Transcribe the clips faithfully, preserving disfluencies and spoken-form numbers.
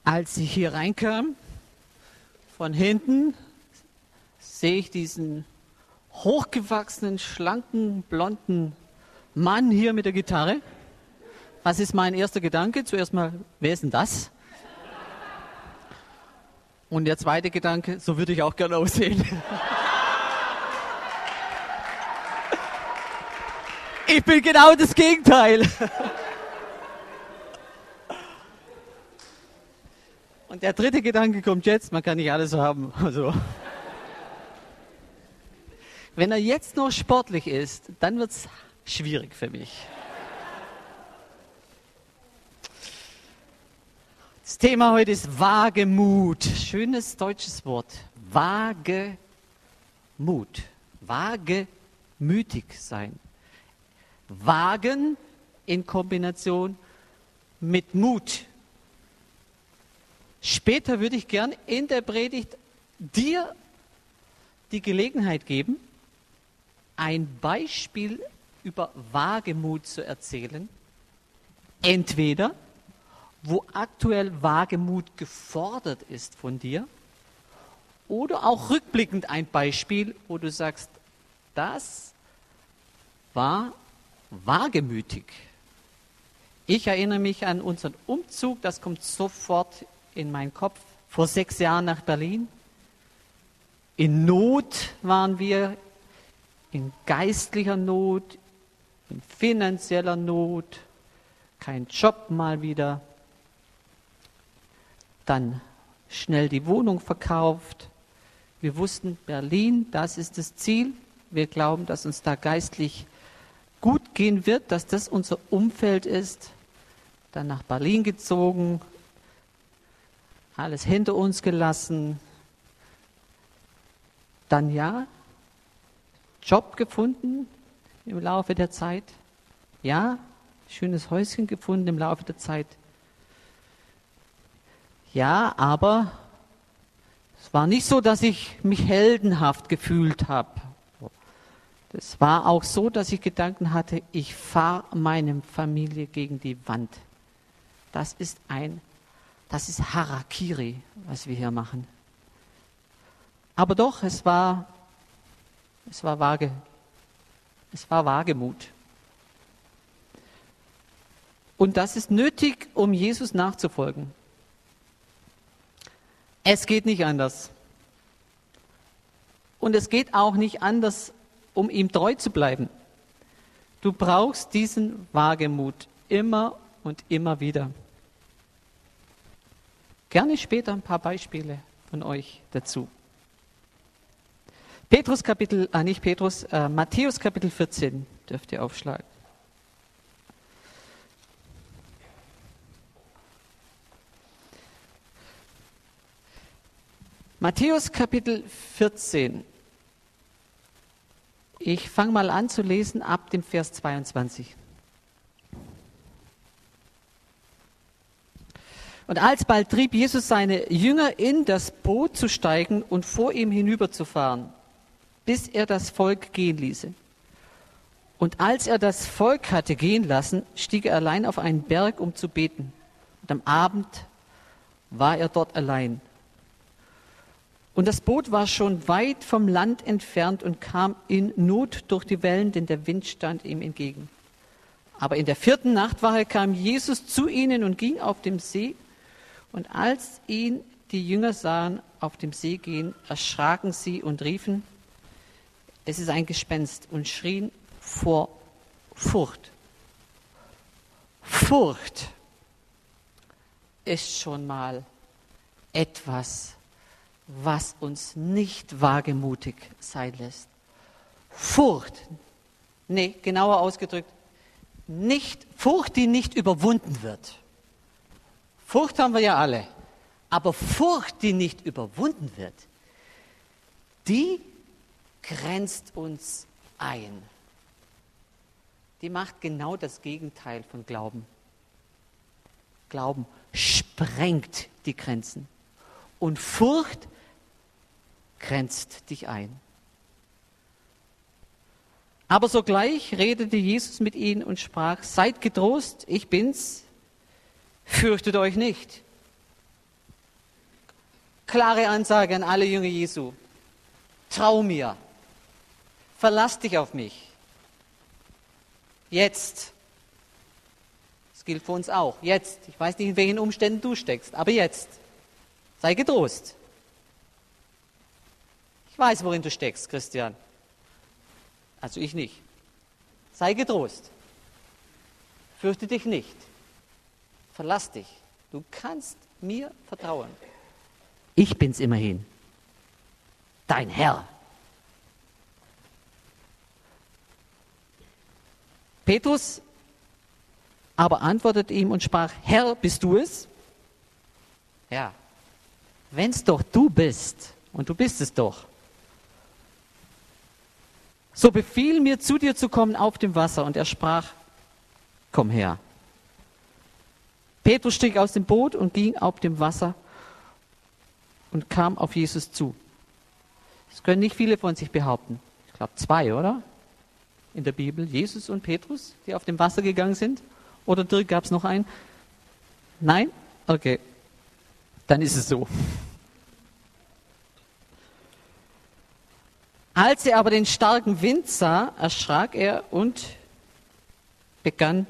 Als ich hier reinkam, von hinten, sehe ich diesen hochgewachsenen, schlanken, blonden Mann hier mit der Gitarre. Was ist mein erster Gedanke? Zuerst mal, wer ist denn das? Und der zweite Gedanke, so würde ich auch gerne aussehen. Ich bin genau das Gegenteil. Und der dritte Gedanke kommt jetzt, man kann nicht alles haben. Also, wenn er jetzt noch sportlich ist, dann wird es schwierig für mich. Das Thema heute ist Wagemut. Schönes deutsches Wort. Wagemut. Wagemütig sein. Wagen in Kombination mit Mut. Später würde ich gern in der Predigt dir die Gelegenheit geben, ein Beispiel über Wagemut zu erzählen. Entweder, wo aktuell Wagemut gefordert ist von dir, oder auch rückblickend ein Beispiel, wo du sagst, das war wagemütig. Ich erinnere mich an unseren Umzug, das kommt sofort in meinen Kopf, vor sechs Jahren nach Berlin. In Not waren wir, in geistlicher Not, in finanzieller Not, kein Job mal wieder. Dann schnell die Wohnung verkauft. Wir wussten, Berlin, das ist das Ziel. Wir glauben, dass uns da geistlich gut gehen wird, dass das unser Umfeld ist. Dann nach Berlin gezogen, alles hinter uns gelassen. Dann ja, Job gefunden im Laufe der Zeit. Ja, schönes Häuschen gefunden im Laufe der Zeit. Ja, aber es war nicht so, dass ich mich heldenhaft gefühlt habe. Es war auch so, dass ich Gedanken hatte, ich fahre meine Familie gegen die Wand. Das ist ein, das ist Harakiri, was wir hier machen. Aber doch, es war, es war vage, es war Wagemut. Und das ist nötig, um Jesus nachzufolgen. Es geht nicht anders. Und es geht auch nicht anders, um ihm treu zu bleiben. Du brauchst diesen Wagemut immer und immer wieder. Gerne später ein paar Beispiele von euch dazu. Petrus Kapitel, ah nicht Petrus, äh, Matthäus Kapitel vierzehn dürft ihr aufschlagen. Matthäus Kapitel vierzehn. Ich fange mal an zu lesen ab dem Vers zweiundzwanzig. Und alsbald trieb Jesus seine Jünger in das Boot zu steigen und vor ihm hinüberzufahren, bis er das Volk gehen ließe. Und als er das Volk hatte gehen lassen, stieg er allein auf einen Berg, um zu beten. Und am Abend war er dort allein. Und das Boot war schon weit vom Land entfernt und kam in Not durch die Wellen, denn der Wind stand ihm entgegen. Aber in der vierten Nachtwache kam Jesus zu ihnen und ging auf dem See. Und als ihn die Jünger sahen auf dem See gehen, erschraken sie und riefen, es ist ein Gespenst, und schrien vor Furcht. Furcht ist schon mal etwas, was uns nicht wagemutig sein lässt. Furcht, nee, genauer ausgedrückt, nicht, Furcht, die nicht überwunden wird. Furcht haben wir ja alle, aber Furcht, die nicht überwunden wird, die grenzt uns ein. Die macht genau das Gegenteil von Glauben. Glauben sprengt die Grenzen und Furcht grenzt dich ein. Aber sogleich redete Jesus mit ihnen und sprach, seid getrost, ich bin's, fürchtet euch nicht. Klare Ansage an alle Jünger Jesu. Trau mir. Verlass dich auf mich. Jetzt. Das gilt für uns auch. Jetzt. Ich weiß nicht, in welchen Umständen du steckst, aber jetzt. Sei getrost. Ich weiß, worin du steckst, Christian. Also ich nicht. Sei getrost. Fürchte dich nicht. Verlass dich. Du kannst mir vertrauen. Ich bin's immerhin. Dein Herr. Petrus aber antwortete ihm und sprach, Herr, bist du es? Ja. Wenn's doch du bist, und du bist es doch, so befiehl mir, zu dir zu kommen auf dem Wasser. Und er sprach, komm her. Petrus stieg aus dem Boot und ging auf dem Wasser und kam auf Jesus zu. Das können nicht viele von sich behaupten. Ich glaube zwei, oder? In der Bibel. Jesus und Petrus, die auf dem Wasser gegangen sind. Oder Dirk, gab es noch einen? Nein? Okay. Dann ist es so. Als er aber den starken Wind sah, erschrak er und begann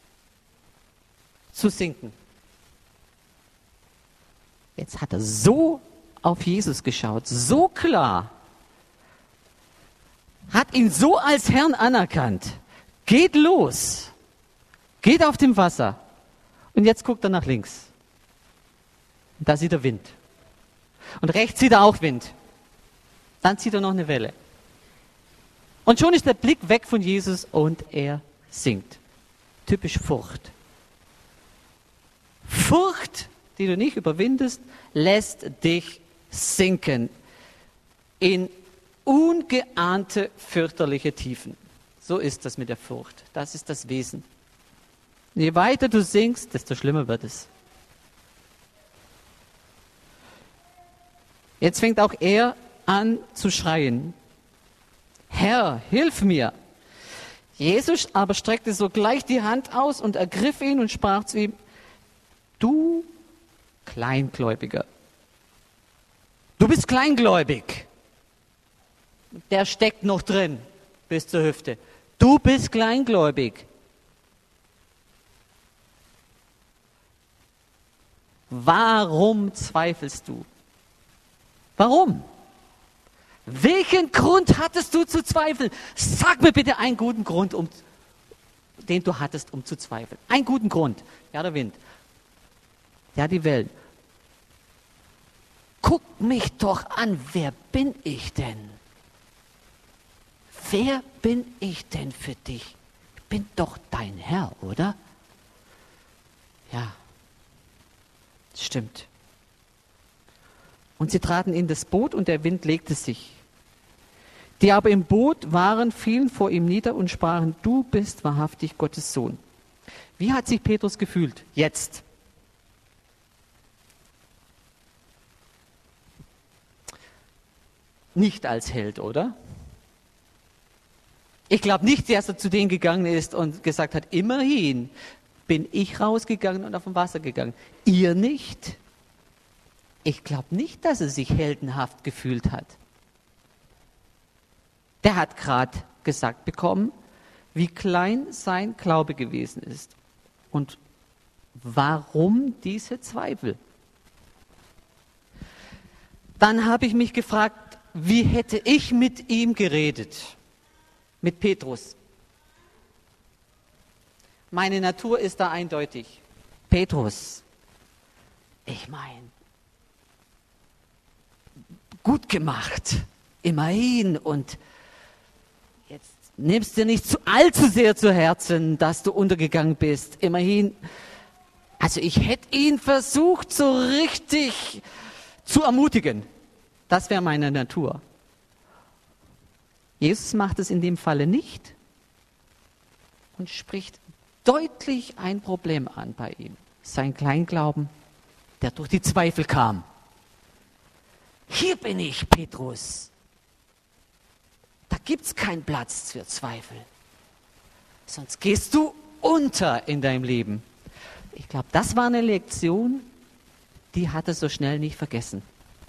zu sinken. Jetzt hat er so auf Jesus geschaut, so klar, hat ihn so als Herrn anerkannt. Geht los, geht auf dem Wasser. Und jetzt guckt er nach links. Und da sieht er Wind. Und rechts sieht er auch Wind. Dann sieht er noch eine Welle. Und schon ist der Blick weg von Jesus und er sinkt. Typisch Furcht. Furcht, die du nicht überwindest, lässt dich sinken in ungeahnte, fürchterliche Tiefen. So ist das mit der Furcht. Das ist das Wesen. Je weiter du sinkst, desto schlimmer wird es. Jetzt fängt auch er an zu schreien. Herr, hilf mir! Jesus aber streckte sogleich die Hand aus und ergriff ihn und sprach zu ihm, du Kleingläubiger. Du bist kleingläubig. Der steckt noch drin bis zur Hüfte. Du bist kleingläubig. Warum zweifelst du? Warum? Welchen Grund hattest du zu zweifeln? Sag mir bitte einen guten Grund, um, den du hattest, um zu zweifeln. Einen guten Grund. Ja, der Wind. Ja, die Wellen. Guck mich doch an, wer bin ich denn? Wer bin ich denn für dich? Ich bin doch dein Herr, oder? Ja, stimmt. Und sie traten in das Boot und der Wind legte sich. Die aber im Boot waren, fielen vor ihm nieder und sprachen, du bist wahrhaftig Gottes Sohn. Wie hat sich Petrus gefühlt? Jetzt. Nicht als Held, oder? Ich glaube nicht, dass er zu denen gegangen ist und gesagt hat, immerhin bin ich rausgegangen und auf dem Wasser gegangen. Ihr nicht? Ich glaube nicht, dass er sich heldenhaft gefühlt hat. Der hat gerade gesagt bekommen, wie klein sein Glaube gewesen ist. Und warum diese Zweifel? Dann habe ich mich gefragt, wie hätte ich mit ihm geredet? Mit Petrus. Meine Natur ist da eindeutig. Petrus, ich meine, gut gemacht, immerhin. Und jetzt nimmst du nicht zu allzu sehr zu Herzen, dass du untergegangen bist. Immerhin, also ich hätte ihn versucht, so richtig zu ermutigen. Das wäre meine Natur. Jesus macht es in dem Falle nicht und spricht deutlich ein Problem an bei ihm. Sein Kleinglauben, der durch die Zweifel kam. Hier bin ich, Petrus. Da gibt es keinen Platz für Zweifel. Sonst gehst du unter in deinem Leben. Ich glaube, das war eine Lektion, die hat er so schnell nicht vergessen.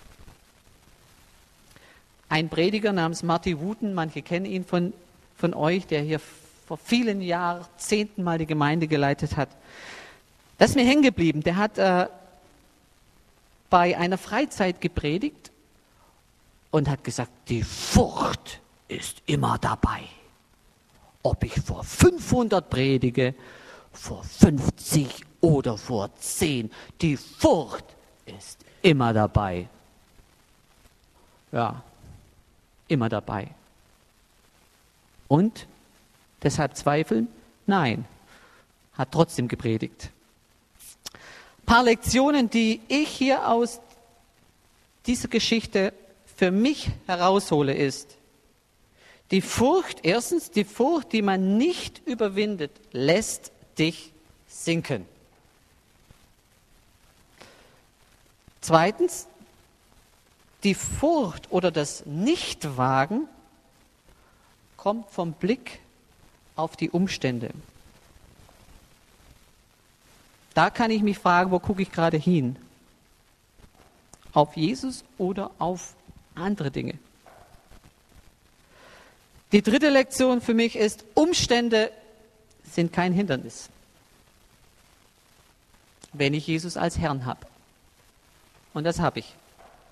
Ein Prediger namens Marty Wooten, manche kennen ihn von, von euch, der hier vor vielen Jahrzehnten mal die Gemeinde geleitet hat. Das ist mir hängen geblieben. Der hat äh, bei einer Freizeit gepredigt und hat gesagt, die Furcht ist immer dabei. Ob ich vor fünfhundert predige, vor fünfzig oder vor zehn, die Furcht ist immer dabei. Ja, immer dabei. Und deshalb zweifeln? Nein, hat trotzdem gepredigt. Ein paar Lektionen, die ich hier aus dieser Geschichte für mich heraushole, ist, die Furcht, erstens, die Furcht, die man nicht überwindet, lässt dich sinken. Zweitens, die Furcht oder das Nichtwagen kommt vom Blick auf die Umstände. Da kann ich mich fragen, wo gucke ich gerade hin? Auf Jesus oder auf andere Dinge? Die dritte Lektion für mich ist, Umstände sind kein Hindernis, wenn ich Jesus als Herrn habe. Und das habe ich.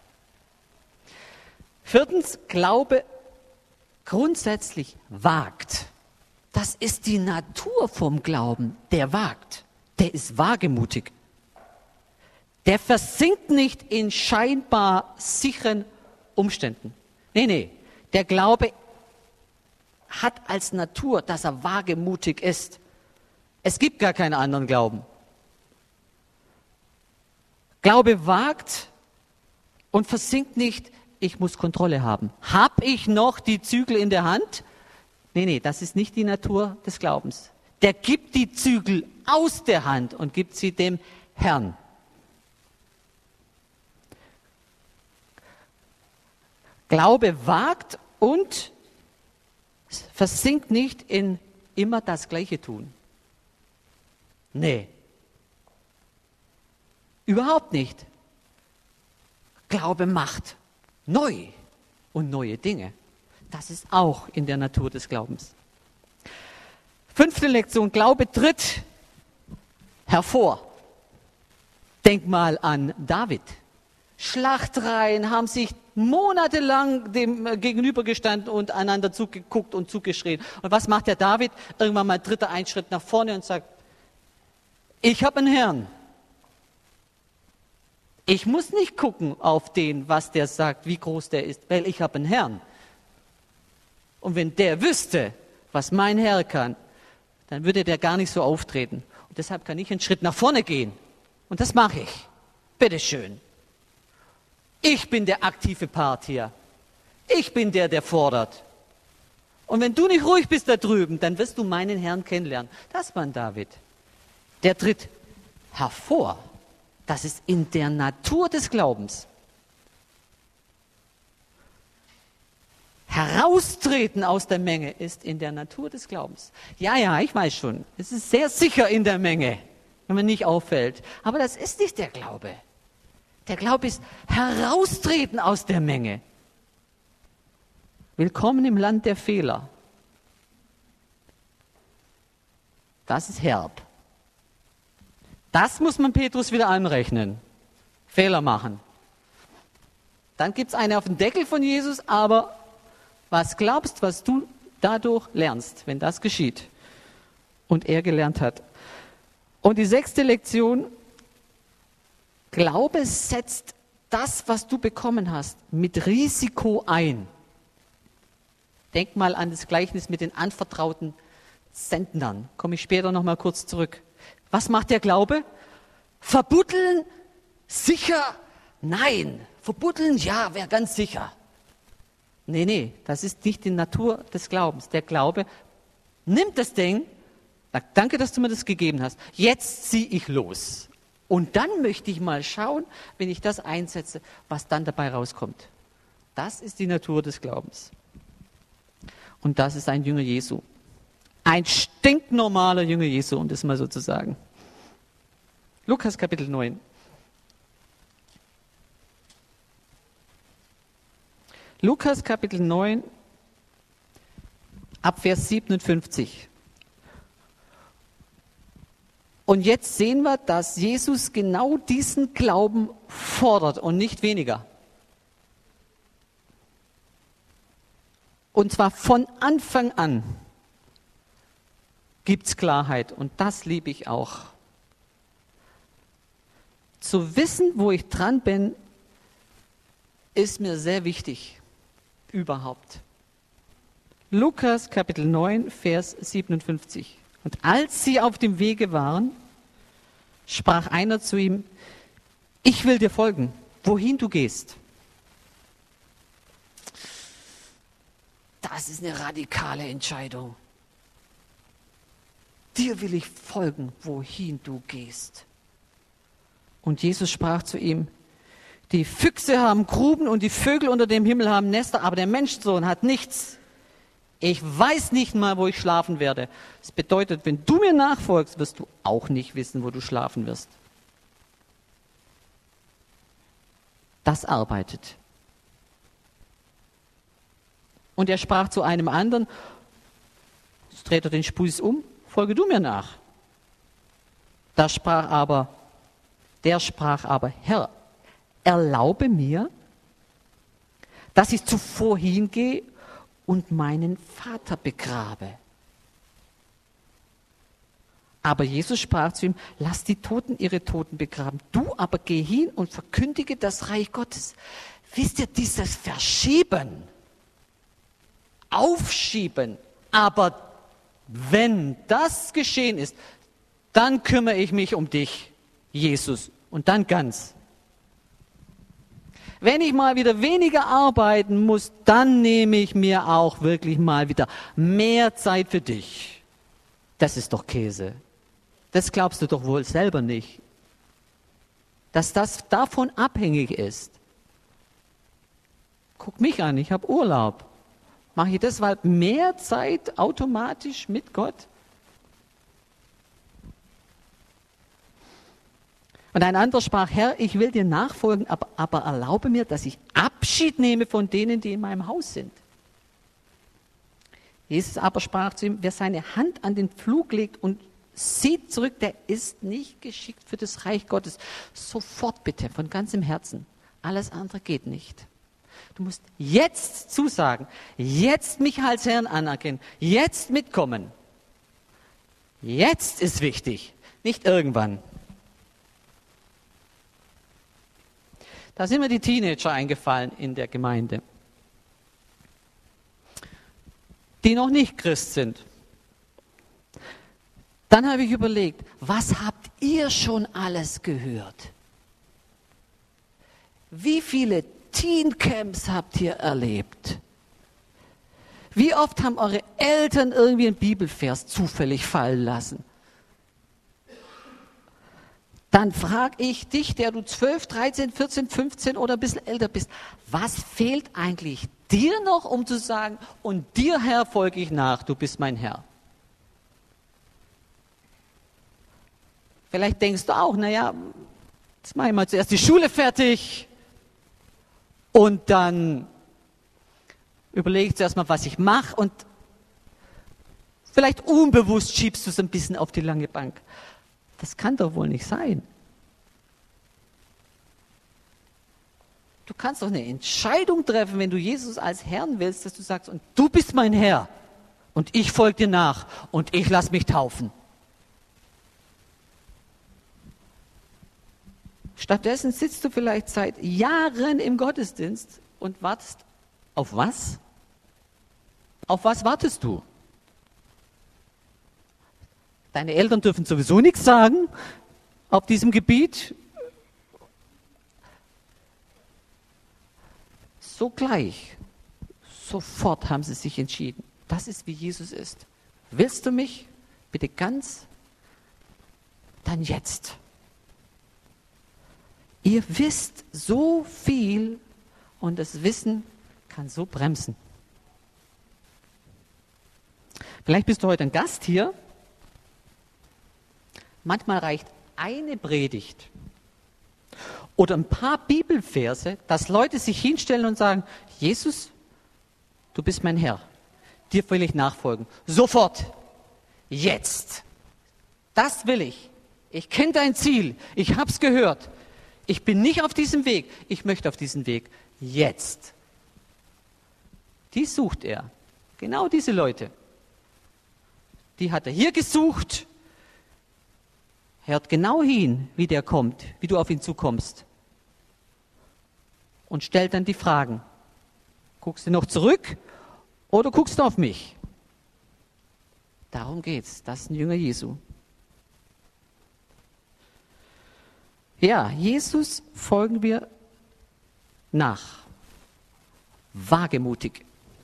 Viertens, Glaube grundsätzlich wagt. Das ist die Natur vom Glauben, der wagt. Der ist wagemutig. Der versinkt nicht in scheinbar sicheren Umständen. Nee, nee, der Glaube hat als Natur, dass er wagemutig ist. Es gibt gar keinen anderen Glauben. Glaube wagt und versinkt nicht, ich muss Kontrolle haben. Hab ich noch die Zügel in der Hand? Nee, nee, das ist nicht die Natur des Glaubens. Der gibt die Zügel aus der Hand und gibt sie dem Herrn. Glaube wagt und versinkt nicht in immer das Gleiche tun. Nee. Überhaupt nicht. Glaube macht neu und neue Dinge. Das ist auch in der Natur des Glaubens. Fünfte Lektion, Glaube tritt hervor. Denk mal an David. Schlachtreihen haben sich monatelang dem gegenübergestanden und einander zugeguckt und zugeschrien. Und was macht der David? Irgendwann mal tritt er einen Schritt nach vorne und sagt, ich habe einen Herrn. Ich muss nicht gucken auf den, was der sagt, wie groß der ist, weil ich habe einen Herrn. Und wenn der wüsste, was mein Herr kann, dann würde der gar nicht so auftreten. Und deshalb kann ich einen Schritt nach vorne gehen. Und das mache ich. Bitteschön. Ich bin der aktive Part hier. Ich bin der, der fordert. Und wenn du nicht ruhig bist da drüben, dann wirst du meinen Herrn kennenlernen. Das war ein David. Der tritt hervor. Das ist in der Natur des Glaubens. Heraustreten aus der Menge ist in der Natur des Glaubens. Ja, ja, ich weiß schon. Es ist sehr sicher in der Menge, wenn man nicht auffällt. Aber das ist nicht der Glaube. Der Glaube ist heraustreten aus der Menge. Willkommen im Land der Fehler. Das ist herb. Das muss man Petrus wieder anrechnen. Fehler machen. Dann gibt es eine auf den Deckel von Jesus, aber was glaubst, was du dadurch lernst, wenn das geschieht und er gelernt hat. Und die sechste Lektion, Glaube setzt das, was du bekommen hast, mit Risiko ein. Denk mal an das Gleichnis mit den anvertrauten Zentnern. Komme ich später noch mal kurz zurück. Was macht der Glaube? Verbuddeln? Sicher? Nein. Verbuddeln? Ja, wäre ganz sicher. Nee, nee, das ist nicht die Natur des Glaubens. Der Glaube nimmt das Ding, sagt, danke, dass du mir das gegeben hast. Jetzt ziehe ich los. Und dann möchte ich mal schauen, wenn ich das einsetze, was dann dabei rauskommt. Das ist die Natur des Glaubens. Und das ist ein Jünger Jesu. Ein stinknormaler Jünger Jesu, um das mal so zu sagen. Lukas Kapitel neun. Lukas Kapitel neun, ab Vers siebenundfünfzig. Und jetzt sehen wir, dass Jesus genau diesen Glauben fordert und nicht weniger. Und zwar von Anfang an gibt es Klarheit und das liebe ich auch. Zu wissen, wo ich dran bin, ist mir sehr wichtig. Überhaupt. Lukas Kapitel neun, Vers siebenundfünfzig. Und als sie auf dem Wege waren, sprach einer zu ihm: Ich will dir folgen, wohin du gehst. Das ist eine radikale Entscheidung. Dir will ich folgen, wohin du gehst. Und Jesus sprach zu ihm: Die Füchse haben Gruben und die Vögel unter dem Himmel haben Nester, aber der Menschensohn hat nichts. Ich weiß nicht mal, wo ich schlafen werde. Das bedeutet, wenn du mir nachfolgst, wirst du auch nicht wissen, wo du schlafen wirst. Das arbeitet. Und er sprach zu einem anderen: Jetzt dreht er den Spieß um, folge du mir nach. Da sprach aber, der sprach aber: Herr, erlaube mir, dass ich zuvor hingehe und meinen Vater begrabe. Aber Jesus sprach zu ihm: Lass die Toten ihre Toten begraben. Du aber geh hin und verkündige das Reich Gottes. Wisst ihr, dieses Verschieben, Aufschieben, aber wenn das geschehen ist, dann kümmere ich mich um dich, Jesus, und dann ganz. Wenn ich mal wieder weniger arbeiten muss, dann nehme ich mir auch wirklich mal wieder mehr Zeit für dich. Das ist doch Käse. Das glaubst du doch wohl selber nicht, dass das davon abhängig ist. Guck mich an, ich habe Urlaub. Mache ich deshalb mehr Zeit automatisch mit Gott? Und ein anderer sprach: Herr, ich will dir nachfolgen, aber, aber erlaube mir, dass ich Abschied nehme von denen, die in meinem Haus sind. Jesus aber sprach zu ihm: Wer seine Hand an den Pflug legt und sieht zurück, der ist nicht geschickt für das Reich Gottes. Sofort bitte, von ganzem Herzen. Alles andere geht nicht. Du musst jetzt zusagen, jetzt mich als Herrn anerkennen, jetzt mitkommen. Jetzt ist wichtig, nicht irgendwann. Da sind mir die Teenager eingefallen in der Gemeinde, die noch nicht Christ sind. Dann habe ich überlegt, was habt ihr schon alles gehört? Wie viele Teencamps habt ihr erlebt? Wie oft haben eure Eltern irgendwie einen Bibelvers zufällig fallen lassen? Dann frage ich dich, der du zwölf, dreizehn, vierzehn, fünfzehn oder ein bisschen älter bist, was fehlt eigentlich dir noch, um zu sagen, und dir, Herr, folge ich nach, du bist mein Herr? Vielleicht denkst du auch, naja, jetzt mache ich mal zuerst die Schule fertig und dann überlege ich zuerst mal, was ich mache, und vielleicht unbewusst schiebst du es ein bisschen auf die lange Bank. Das kann doch wohl nicht sein. Du kannst doch eine Entscheidung treffen, wenn du Jesus als Herrn willst, dass du sagst, und du bist mein Herr und ich folge dir nach und ich lasse mich taufen. Stattdessen sitzt du vielleicht seit Jahren im Gottesdienst und wartest auf was? Auf was wartest du? Deine Eltern dürfen sowieso nichts sagen auf diesem Gebiet. Sogleich, sofort haben sie sich entschieden. Das ist, wie Jesus ist. Willst du mich? Bitte ganz? Dann jetzt. Ihr wisst so viel und das Wissen kann so bremsen. Vielleicht bist du heute ein Gast hier. Manchmal reicht eine Predigt oder ein paar Bibelverse, dass Leute sich hinstellen und sagen, Jesus, du bist mein Herr, dir will ich nachfolgen. Sofort, jetzt. Das will ich. Ich kenne dein Ziel, ich habe es gehört. Ich bin nicht auf diesem Weg, ich möchte auf diesen Weg. Jetzt. Die sucht er. Genau diese Leute. Die hat er hier gesucht. Hört genau hin, wie der kommt, wie du auf ihn zukommst. Und stellt dann die Fragen. Guckst du noch zurück oder guckst du auf mich? Darum geht's. Das ist ein Jünger Jesu. Ja, Jesus folgen wir nach. Wagemutig.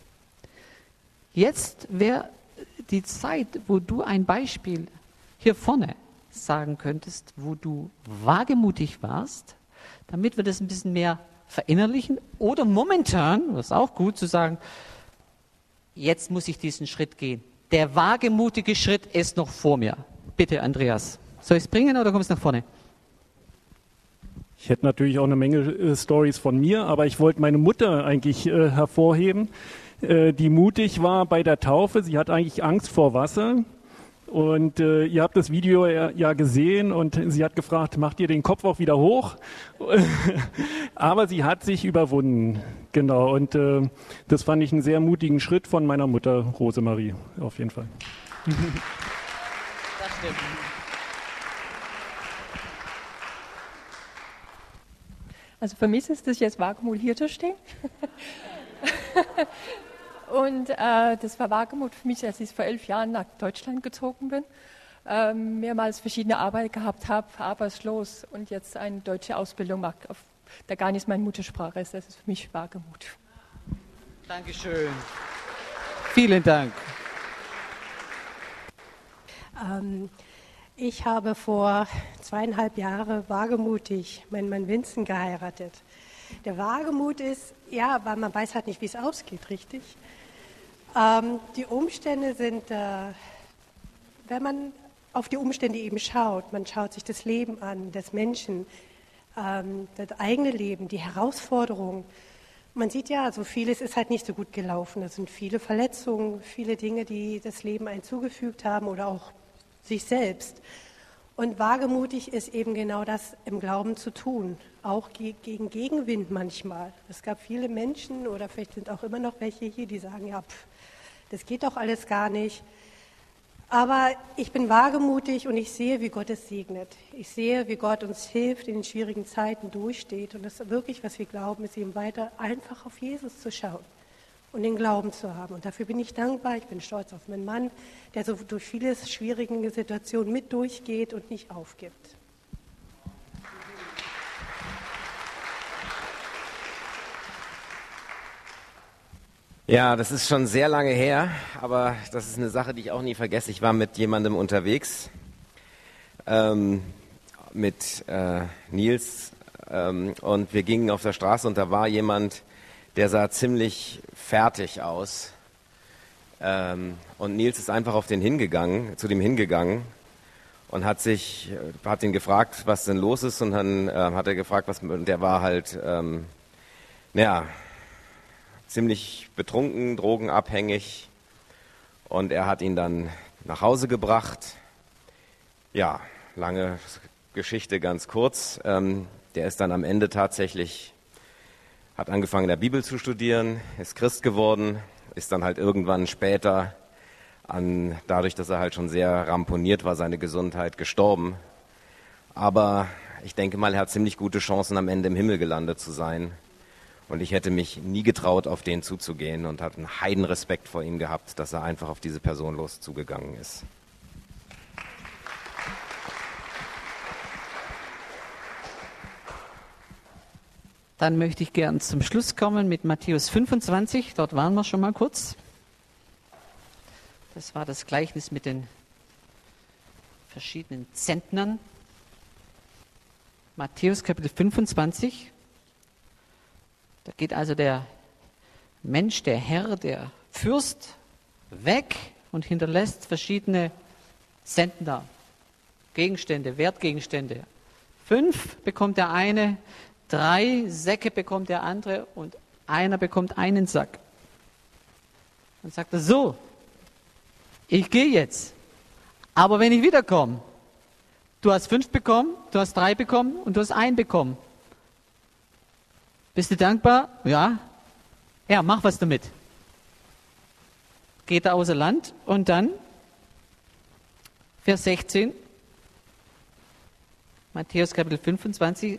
Jetzt wäre die Zeit, wo du ein Beispiel hier vorne sagen könntest, wo du wagemutig warst, damit wir das ein bisschen mehr verinnerlichen. Oder momentan, das ist auch gut zu sagen, jetzt muss ich diesen Schritt gehen. Der wagemutige Schritt ist noch vor mir. Bitte, Andreas. Soll ich es bringen oder kommst du nach vorne? Ich hätte natürlich auch eine Menge äh, Stories von mir, aber ich wollte meine Mutter eigentlich äh, hervorheben, äh, die mutig war bei der Taufe. Sie hat eigentlich Angst vor Wasser. Und äh, ihr habt das Video ja, ja gesehen und sie hat gefragt, macht ihr den Kopf auch wieder hoch? Aber sie hat sich überwunden. Genau, und äh, das fand ich einen sehr mutigen Schritt von meiner Mutter Rosemarie, auf jeden Fall. Das stimmt. Also für mich ist es jetzt Wagemut, hier zu stehen. Und äh, das war Wagemut für mich, als ich vor elf Jahren nach Deutschland gezogen bin, äh, mehrmals verschiedene Arbeit gehabt habe, arbeitslos und jetzt eine deutsche Ausbildung mache, auf der gar nicht meine Muttersprache ist. Das ist für mich Wagemut. Dankeschön. Vielen Dank. Ähm, ich habe vor zweieinhalb Jahren wagemutig meinen Mann Vincent geheiratet. Der Wagemut ist, ja, weil man weiß halt nicht, wie es ausgeht, richtig? Ähm, die Umstände sind, äh, wenn man auf die Umstände eben schaut, man schaut sich das Leben an, des Menschen, ähm, das eigene Leben, die Herausforderungen. Man sieht ja, so vieles ist halt nicht so gut gelaufen. Es sind viele Verletzungen, viele Dinge, die das Leben einem zugefügt haben oder auch sich selbst. Und wagemutig ist eben genau das im Glauben zu tun, auch ge- gegen Gegenwind manchmal. Es gab viele Menschen oder vielleicht sind auch immer noch welche hier, die sagen, ja, pff, das geht doch alles gar nicht. Aber ich bin wagemutig und ich sehe, wie Gott es segnet. Ich sehe, wie Gott uns hilft, in den schwierigen Zeiten durchsteht. Und das ist wirklich, was wir glauben, ist eben weiter einfach auf Jesus zu schauen und den Glauben zu haben. Und dafür bin ich dankbar. Ich bin stolz auf meinen Mann, der so durch viele schwierige Situationen mit durchgeht und nicht aufgibt. Ja, das ist schon sehr lange her, aber das ist eine Sache, die ich auch nie vergesse. Ich war mit jemandem unterwegs, ähm, mit äh, Nils, ähm, und wir gingen auf der Straße und da war jemand, der sah ziemlich fertig aus. Ähm, und Nils ist einfach auf den hingegangen, zu dem hingegangen und hat sich, hat ihn gefragt, was denn los ist, und dann äh, hat er gefragt, was, der war halt, ähm, naja, ziemlich betrunken, drogenabhängig, und er hat ihn dann nach Hause gebracht. Ja, lange Geschichte, ganz kurz. Ähm, der ist dann am Ende tatsächlich, hat angefangen in der Bibel zu studieren, ist Christ geworden, ist dann halt irgendwann später, an, dadurch, dass er halt schon sehr ramponiert war, seine Gesundheit, gestorben. Aber ich denke mal, er hat ziemlich gute Chancen, am Ende im Himmel gelandet zu sein. Und ich hätte mich nie getraut, auf den zuzugehen, und habe einen Heidenrespekt vor ihm gehabt, dass er einfach auf diese Person los zugegangen ist. Dann möchte ich gern zum Schluss kommen mit Matthäus fünfundzwanzig. Dort waren wir schon mal kurz. Das war das Gleichnis mit den verschiedenen Zentnern. Matthäus Kapitel fünfundzwanzig. Da geht also der Mensch, der Herr, der Fürst weg und hinterlässt verschiedene Zentner, Gegenstände, Wertgegenstände, Fünf bekommt der eine, drei Säcke bekommt der andere und einer bekommt einen Sack. Dann sagt er, so, ich gehe jetzt, aber wenn ich wiederkomme, du hast fünf bekommen, du hast drei bekommen und du hast einen bekommen. Bist du dankbar? Ja. Ja, mach was damit. Geht er außer Land und dann, Vers sechzehn, Matthäus Kapitel fünfundzwanzig,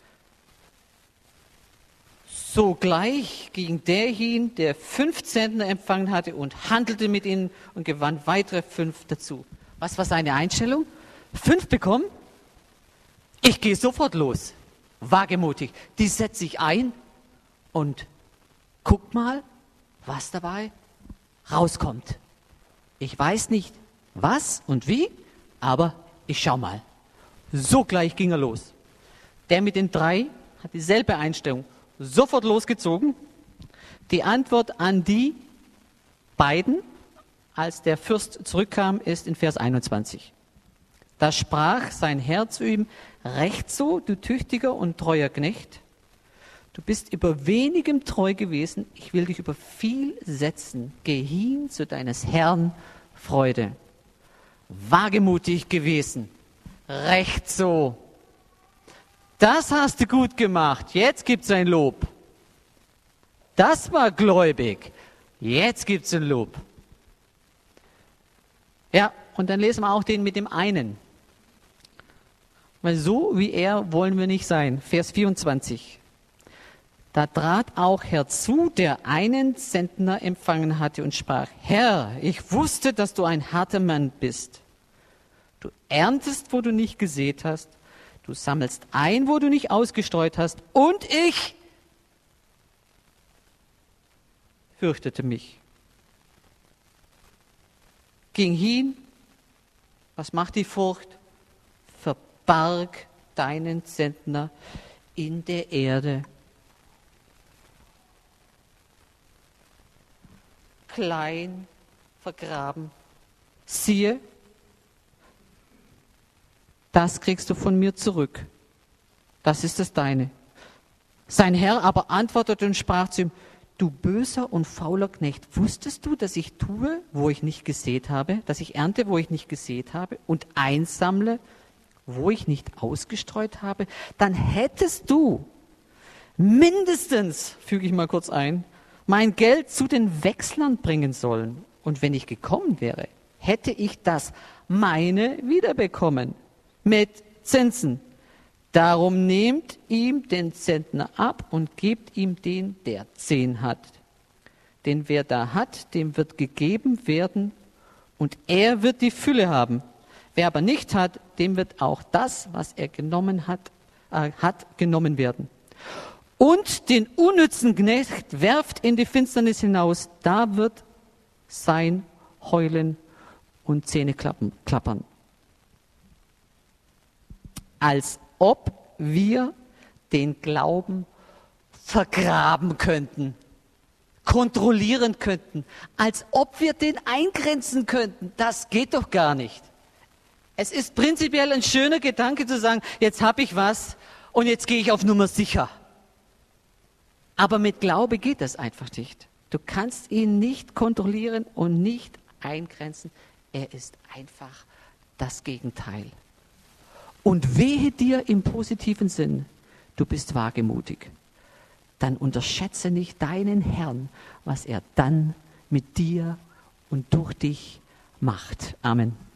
sogleich ging der hin, der fünf Zentner empfangen hatte und handelte mit ihnen und gewann weitere fünf dazu. Was war seine Einstellung? Fünf bekommen? Ich gehe sofort los. Wagemutig. Die setze ich ein und guck mal, was dabei rauskommt. Ich weiß nicht, was und wie, aber ich schau mal. Sogleich ging er los. Der mit den drei hat dieselbe Einstellung. Sofort losgezogen. Die Antwort an die beiden, als der Fürst zurückkam, ist in Vers einundzwanzig. Da sprach sein Herr zu ihm, recht so, du tüchtiger und treuer Knecht. Du bist über wenigem treu gewesen, ich will dich über viel setzen. Geh hin zu deines Herrn Freude. Wagemutig gewesen. Recht so. Das hast du gut gemacht. Jetzt gibt's ein Lob. Das war gläubig. Jetzt gibt's ein Lob. Ja, und dann lesen wir auch den mit dem einen. Weil so wie er wollen wir nicht sein. Vers vierundzwanzig. Da trat auch herzu, der einen Zentner empfangen hatte und sprach, Herr, ich wusste, dass du ein harter Mann bist. Du erntest, wo du nicht gesät hast. Du sammelst ein, wo du nicht ausgestreut hast. Und ich fürchtete mich. Ging hin. Was macht die Furcht? Verbarg deinen Zentner in der Erde. Klein, vergraben. Siehe, das kriegst du von mir zurück. Das ist das Deine. Sein Herr aber antwortete und sprach zu ihm, du böser und fauler Knecht, wusstest du, dass ich tue, wo ich nicht gesät habe, dass ich ernte, wo ich nicht gesät habe und einsammle, wo ich nicht ausgestreut habe? Dann hättest du mindestens, füge ich mal kurz ein, mein Geld zu den Wechslern bringen sollen. Und wenn ich gekommen wäre, hätte ich das meine wiederbekommen. Mit Zinsen. Darum nehmt ihm den Zentner ab und gebt ihm den, der zehn hat. Denn wer da hat, dem wird gegeben werden und er wird die Fülle haben. Wer aber nicht hat, dem wird auch das, was er genommen hat, äh, hat genommen werden. Und den unnützen Knecht werft in die Finsternis hinaus, da wird sein Heulen und Zähneklappern. Als ob wir den Glauben vergraben könnten, kontrollieren könnten, als ob wir den eingrenzen könnten. Das geht doch gar nicht. Es ist prinzipiell ein schöner Gedanke zu sagen, jetzt habe ich was und jetzt gehe ich auf Nummer sicher. Aber mit Glaube geht das einfach nicht. Du kannst ihn nicht kontrollieren und nicht eingrenzen. Er ist einfach das Gegenteil. Und wehe dir im positiven Sinn, du bist wagemutig. Dann unterschätze nicht deinen Herrn, was er dann mit dir und durch dich macht. Amen.